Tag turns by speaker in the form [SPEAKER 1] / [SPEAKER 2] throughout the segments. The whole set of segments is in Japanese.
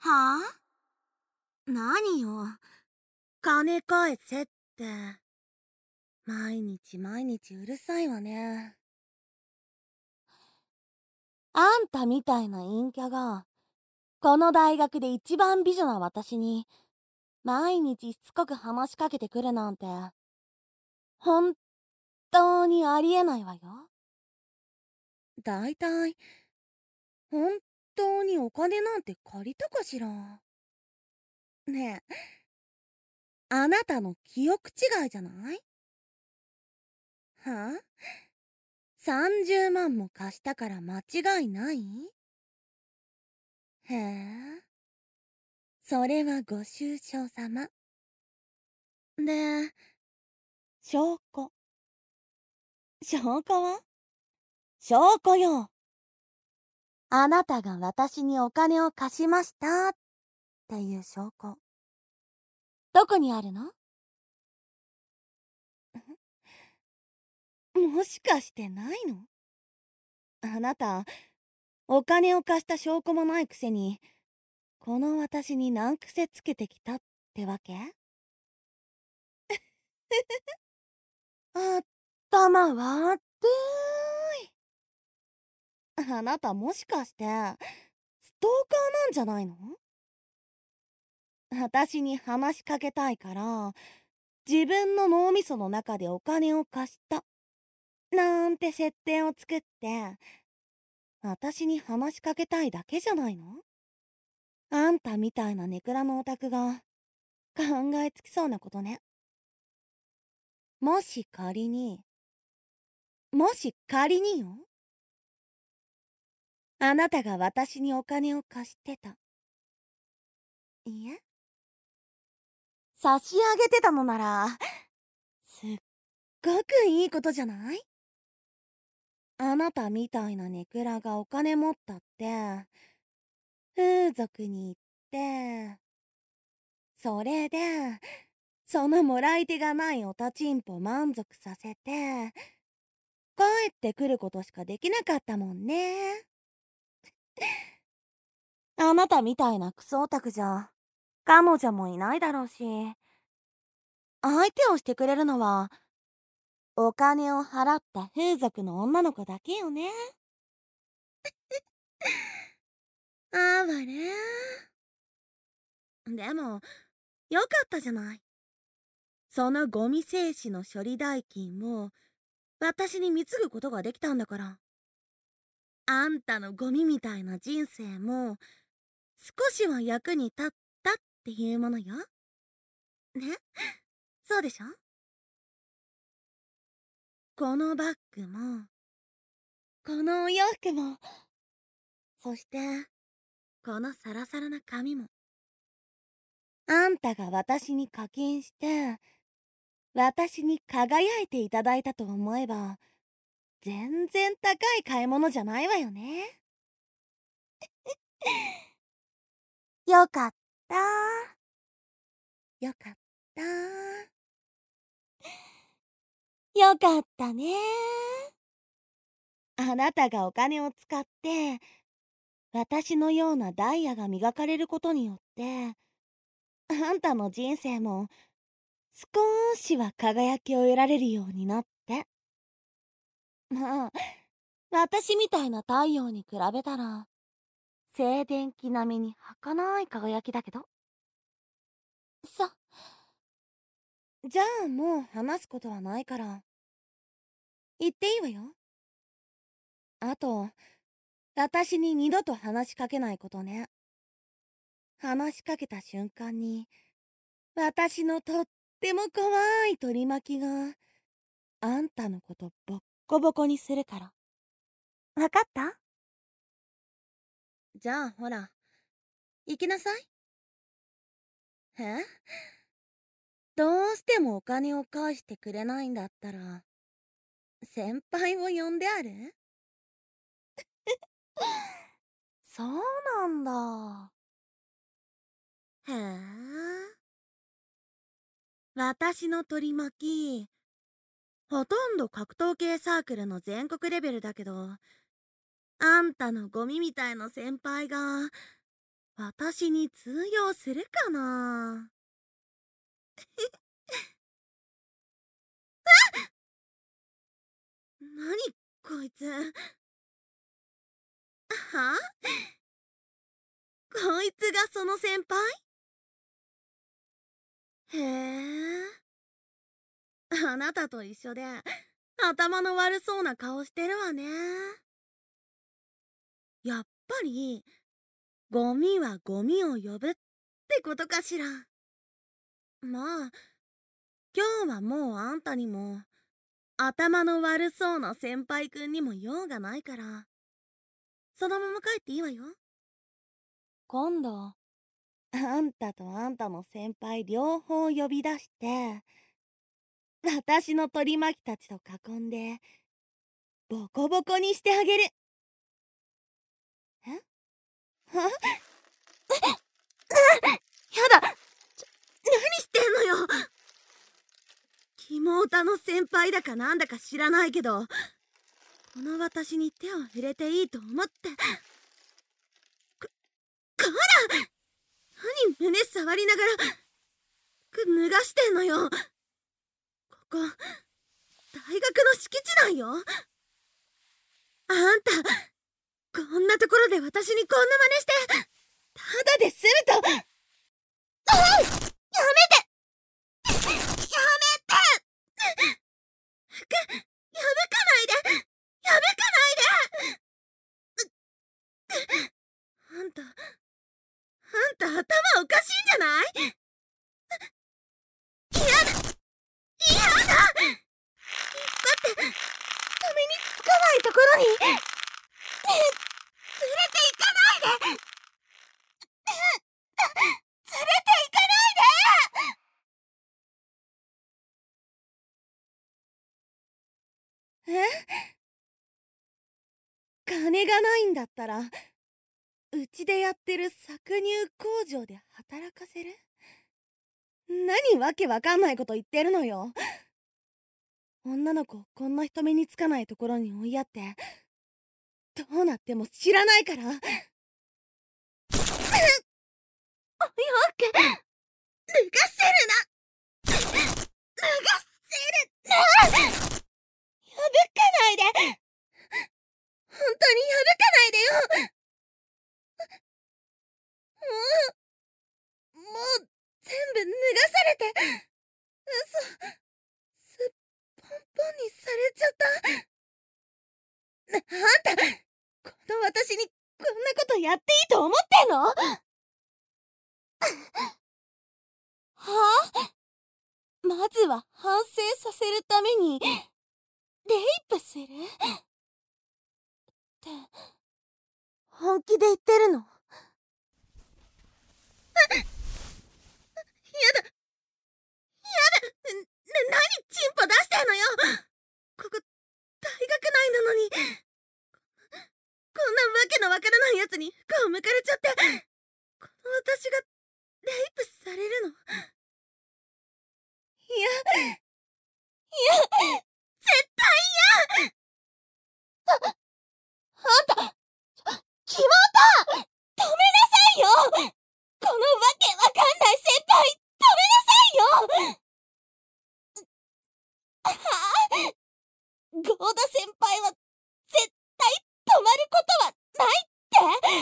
[SPEAKER 1] はあ？何よ。金返せって。毎日毎日うるさいわね。あんたみたいな陰キャが、この大学で一番美女な私に、毎日しつこく話しかけてくるなんて、本当にありえないわよ。だいたい、本当にお金なんて借りたかしら？ねえ、あなたの記憶違いじゃない？はあ？ 30 万も貸したから間違いない？へえ、それはご愁傷様。で、証拠。証拠は？証拠よ。あなたが私にお金を貸しましたっていう証拠。どこにあるの？もしかしてないの？あなた、お金を貸した証拠もないくせに、この私に難癖つけてきたってわけ？頭悪い。あなたもしかして、ストーカーなんじゃないの？私に話しかけたいから、自分の脳みその中でお金を貸した、なんて設定を作って、私に話しかけたいだけじゃないの？あんたみたいなネクラのオタクが考えつきそうなことね。もし仮に、もし仮によ。あなたが私にお金を貸してた。いえ、差し上げてたのなら、すっごくいいことじゃない？あなたみたいなネクラがお金持ったって、風俗に行って、それで、そのもらい手がないおたちんぽ満足させて、帰ってくることしかできなかったもんね。あなたみたいなクソオタクじゃ、彼女もいないだろうし、相手をしてくれるのは、お金を払った風俗の女の子だけよね。あわれ。でも、よかったじゃない。そのゴミ精子の処理代金を私に貢ぐことができたんだから。あんたのゴミみたいな人生も少しは役に立ったっていうものよ。ね？そうでしょ？このバッグも、このお洋服も、そして、このサラサラな髪も。あんたが私に課金して、私に輝いていただいたと思えば、全然高い買い物じゃないわよね。よかった。よかった。よかったね。あなたがお金を使って、私のようなダイヤが磨かれることによって、あんたの人生も少しは輝きを得られるようになって。まあ、私みたいな太陽に比べたら、静電気並みに儚い輝きだけど。さ、じゃあもう話すことはないから、言っていいわよ。あと、私に二度と話しかけないことね。話しかけた瞬間に、私のとっても怖い取り巻きが、あんたのことボッコボコにするから。わかった？じゃあほら、行きなさい。え？どうしてもお金を返してくれないんだったら、先輩を呼んである？そうなんだ。へえ。私の取り巻き、ほとんど格闘系サークルの全国レベルだけど、あんたのゴミみたいな先輩が、 私に通用するかな。何こいつ。は？こいつがその先輩？へえ。あなたと一緒で頭の悪そうな顔してるわね。やっぱりゴミはゴミを呼ぶってことかしら。まあ今日はもうあんたにも頭の悪そうな先輩くんにも用がないからそのまま帰っていいわよ。今度あんたとあんたの先輩両方呼び出して私の取り巻きたちと囲んでボコボコにしてあげる。え？は？やだ！何してんのよ！妹の先輩だかなんだか知らないけどこの私に手を触れていいと思ってこら！何胸触りながら脱がしてんのよ。ここ大学の敷地内よ。あんたこんなところで私にこんな真似してただで済むと。やめて！やめて！破かないで！破かないで！あんた頭おかしいんじゃない？やだ！やだ！引っ張って止めにつかないところに連れて行かないで！連れて行かないで！金がないんだったらうちでやってる搾乳工場で働かせる？何わけわかんないこと言ってるのよ。女の子をこんな人目につかないところに追いやってどうなっても知らないから。よく脱がせるな！脱がせるな！破かないで！本当に破かないでよ！もう全部脱がされてすっぽんぽんにされちゃった。あんたこの私にこんなことやっていいと思ってんの？はあ？まずは反省させるためにレイプするって本気で言ってるの？やだ！何チンポ出してんのよ！ここ大学内なのにこんなわけのわからないやつに服を向かれちゃってこの私がレイプされるの？いや絶対嫌！あんた妹！止めなさいよ！このわけわかんない先輩止めなさいよ！はあ？合田先輩は絶対止まることはないって？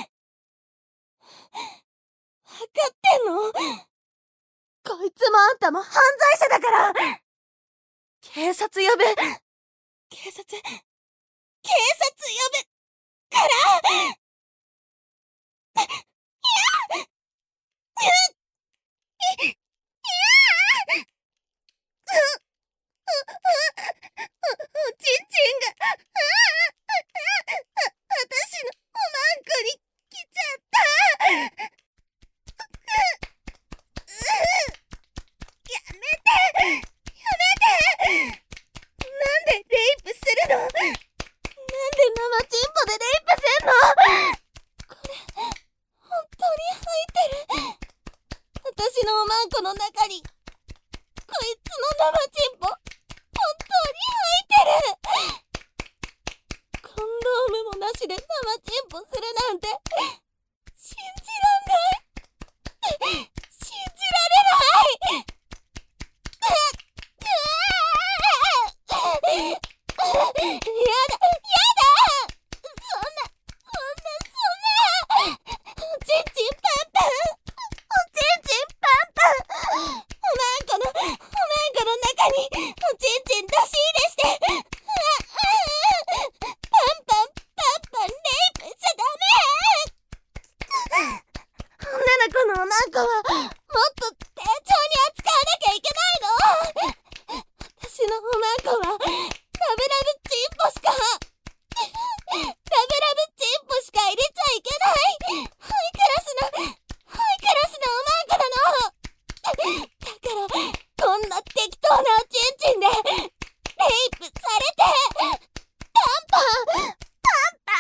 [SPEAKER 1] 分かってんの？こいつもあんたも犯罪者だから！警察呼ぶ！警察呼ぶから！おちんちんが私のおまんこに来ちゃった。やめて！なんでレイプするの？なんで生チンポでレイプすんの？これ本当に入ってる。私のおまんこの中にこいつの生チンポ本当に入ってる。コンドームもなしで生チンポするなんて信じらんない。 のおまんこはもっと丁重に扱わなきゃいけないの。私のおまんこはラブラブチンポしか入れちゃいけないハイクラスのおまんこなの。だからこんな適当なおちんちんでレイプされてパンパン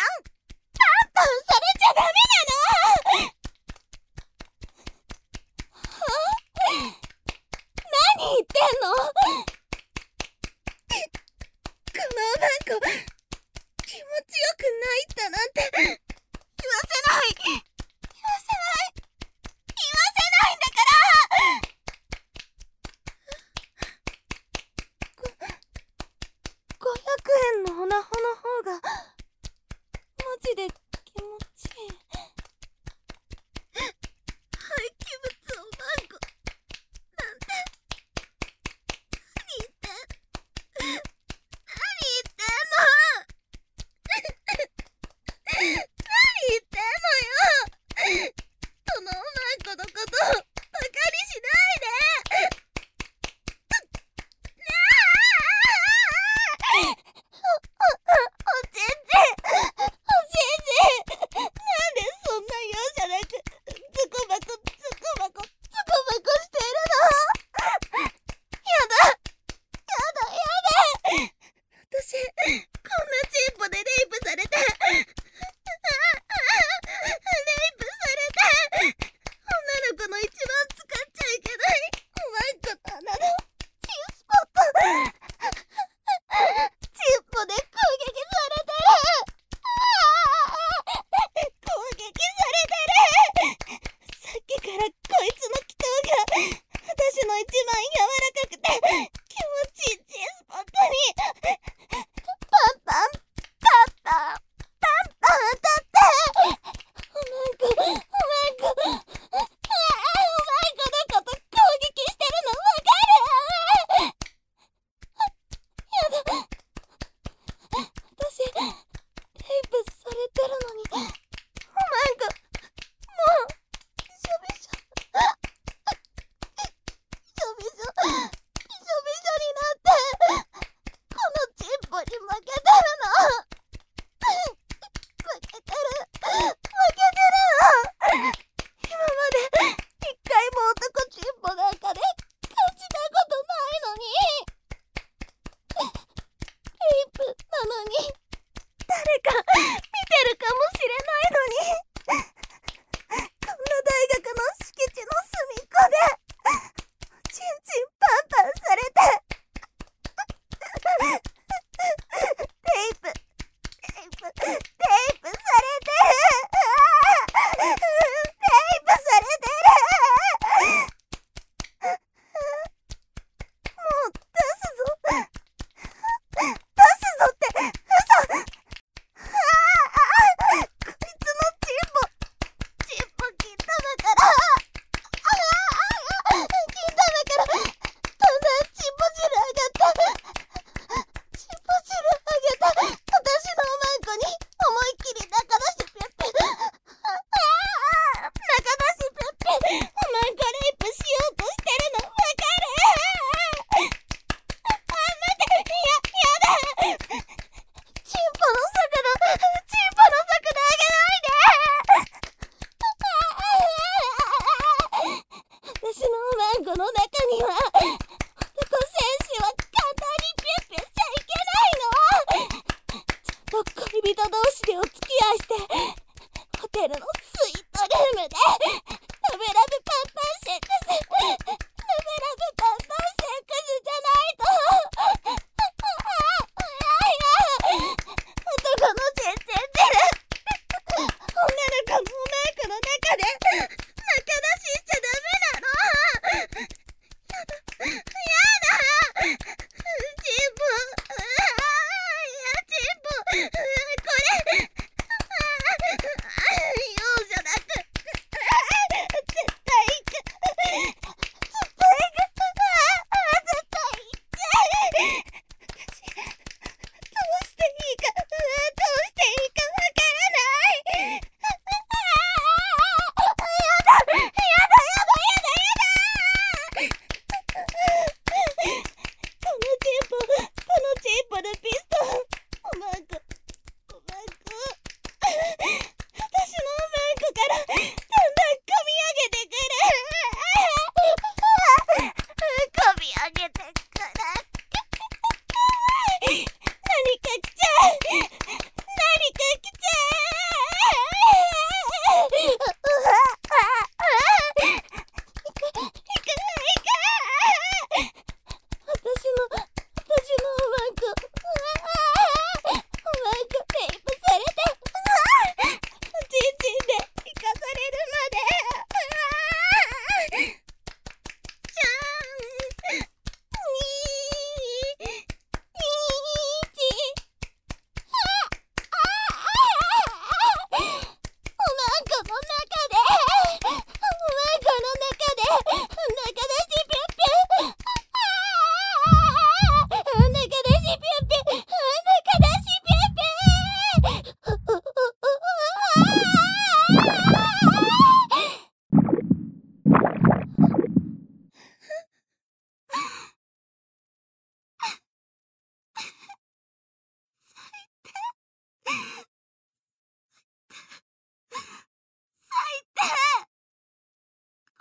[SPEAKER 1] されちゃダメなの。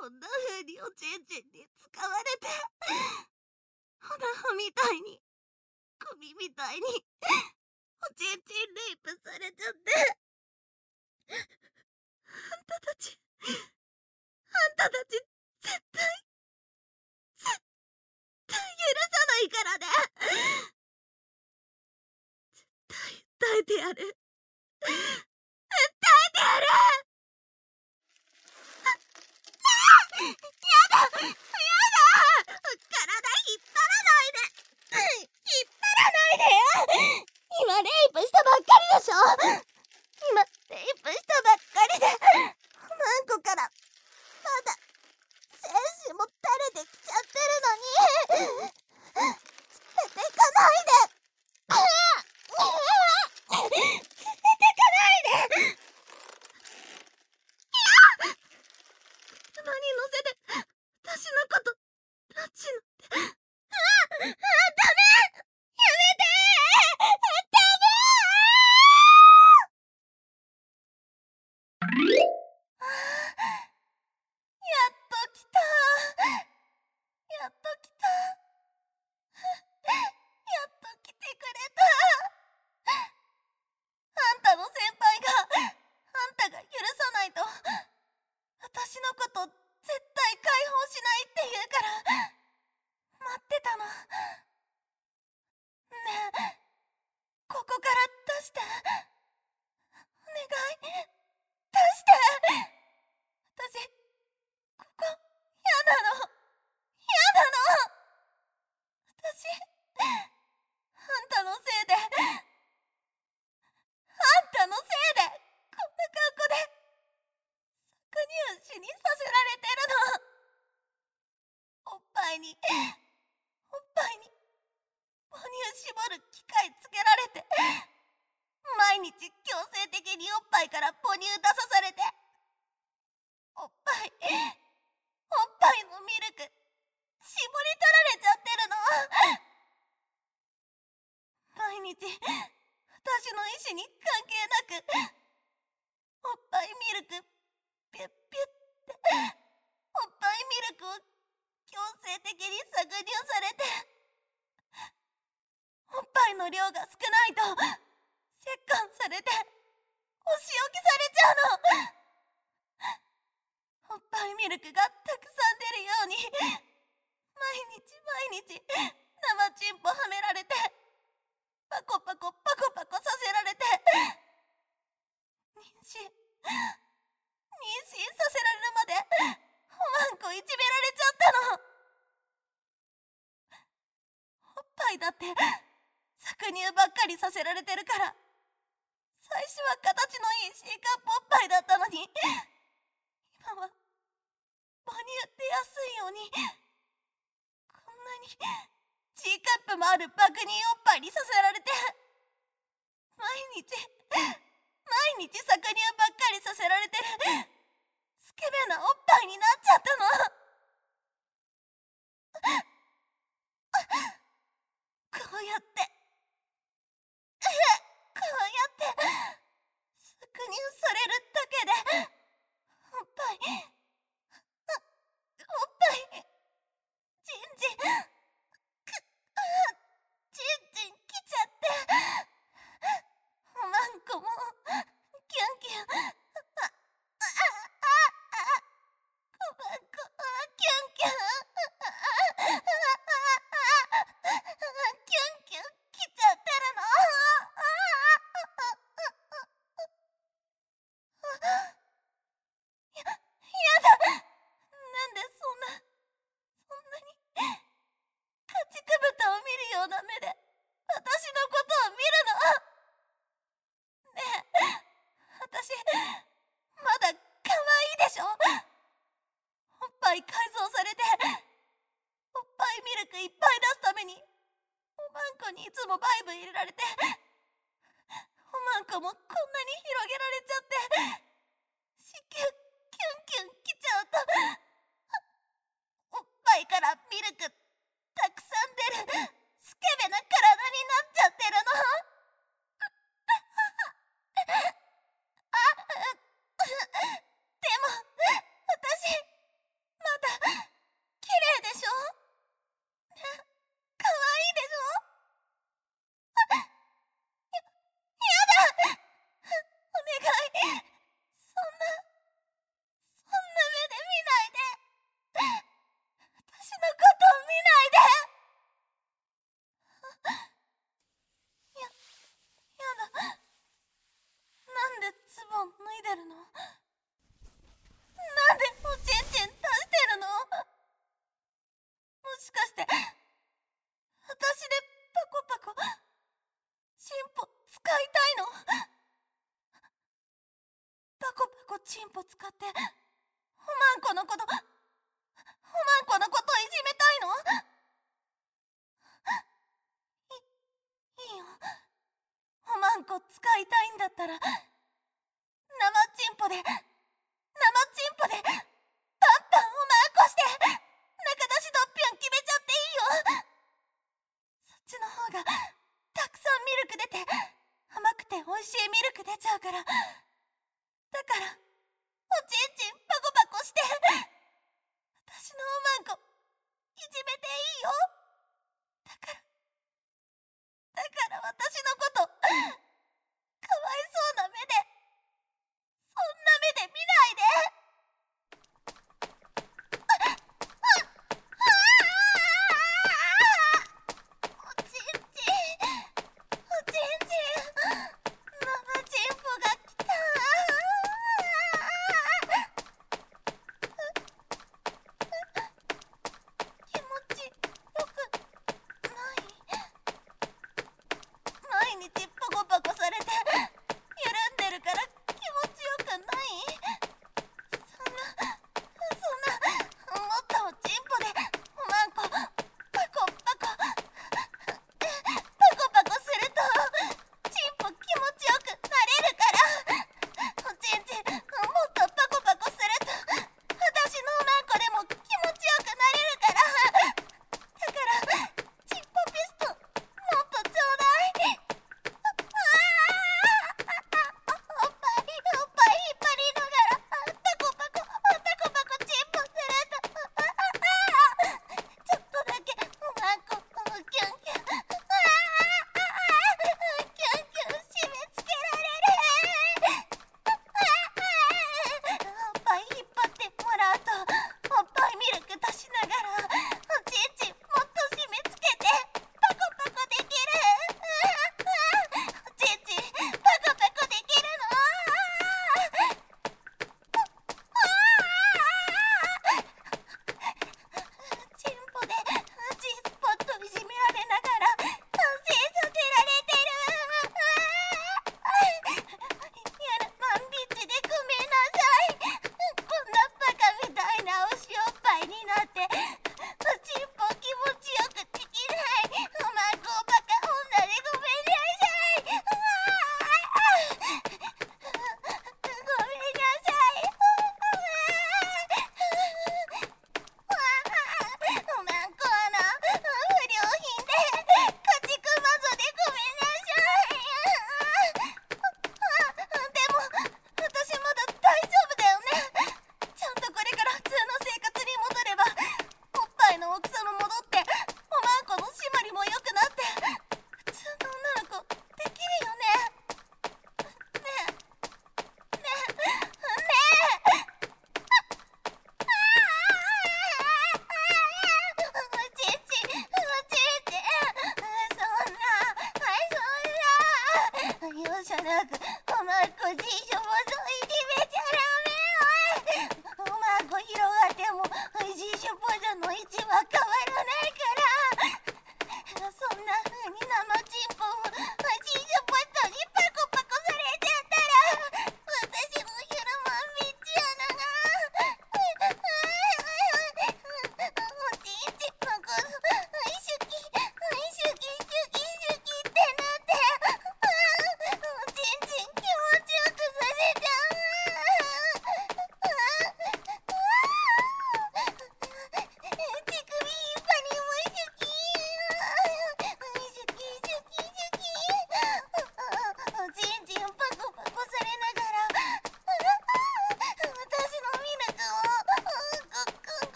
[SPEAKER 1] こんな風におちんちんに使われて、おなほみたいに、首みたいに、おちんちんレイプされちゃって。あんたたち、絶対許さないからね。絶対訴えてやる。訴えてやる。やだ、体引っ張らないで。引っ張らないでよ。今レイプしたばっかりでしょ。今レイプしたばっかりで、マンコからまだ精子も垂れてきちゃってるのに、連れてかないで。連れてかないで。車に乗せて私のこと拉致なんて。ダメ。やめて。やっと来た。やっと来た。やっと来てくれた。あんたの先輩が、あんたが許さないと私のこと絶対解放しないって言うから待ってたの。ねえ、ここから出して。お願い、出して。私ここ嫌なの。私あんたのせいで、こんな格好で搾乳しにさせられてるの。おっぱいに母乳絞る機械つけられて、毎日強制的におっぱいから母乳出さされて、おっぱいのミルク絞り取られちゃってるの。毎日私の意思に関係なくおっぱいミルクピュッピュッって、おっぱいミルクを強制的に搾乳されて、おっぱいの量が少ないと折檻されてお仕置きされちゃうの。おっぱいミルクがたくさん出るように毎日生チンポはめられて、パコパコさせられて、妊娠させられるまでおまんこいじめられちゃったの。おっぱいだって搾乳ばっかりさせられてるから、最初は形のいい C カップおっぱいだったのに、今は母乳出やすいようにこんなに G カップもある爆乳おっぱいにさせられて、毎日搾乳ばっかりさせられてるスケベなおっぱいになっちゃったの。こうやって搾乳されるだけでおっぱいちんちんきちゃって、おまんこもキュンキュン、おまんこキュンキュン、キュンキュンきちゃってるの。やだ。なんでそんなに家畜豚を見るような目で私のことを見るの。ねえ、私まだ可愛いでしょ。おっぱい改造されておっぱいミルクいっぱい出すためにおまんこにいつもバイブ入れられて、おまんこもこんなに広げられちゃって、キュンきちゃうとおっぱいからミルクたくさん出るスケベな体になっちゃってるの。でも私歩使っておまんこのこといじめたいの？いいよ。おまんこ使いたいんだったら生チンポでパンパンおまんこして中出しドッピョン決めちゃっていいよ。そっちの方がたくさんミルク出て甘くて美味しいミルク出ちゃうから。だからおちんちんパコパコして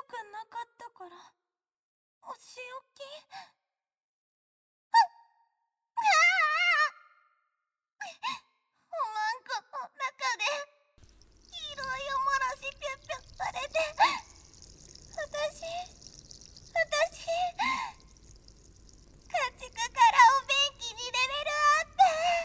[SPEAKER 1] くなかったからお仕置き。おまんこの中で黄色いおもらしぴゅっぴゅっされて、私家畜からお便器にレベルアップ。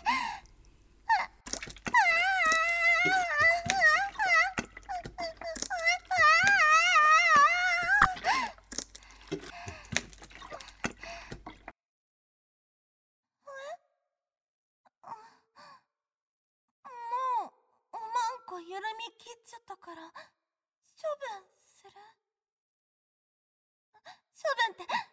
[SPEAKER 1] もうおまんこ緩み切っちゃったから処分する。処分って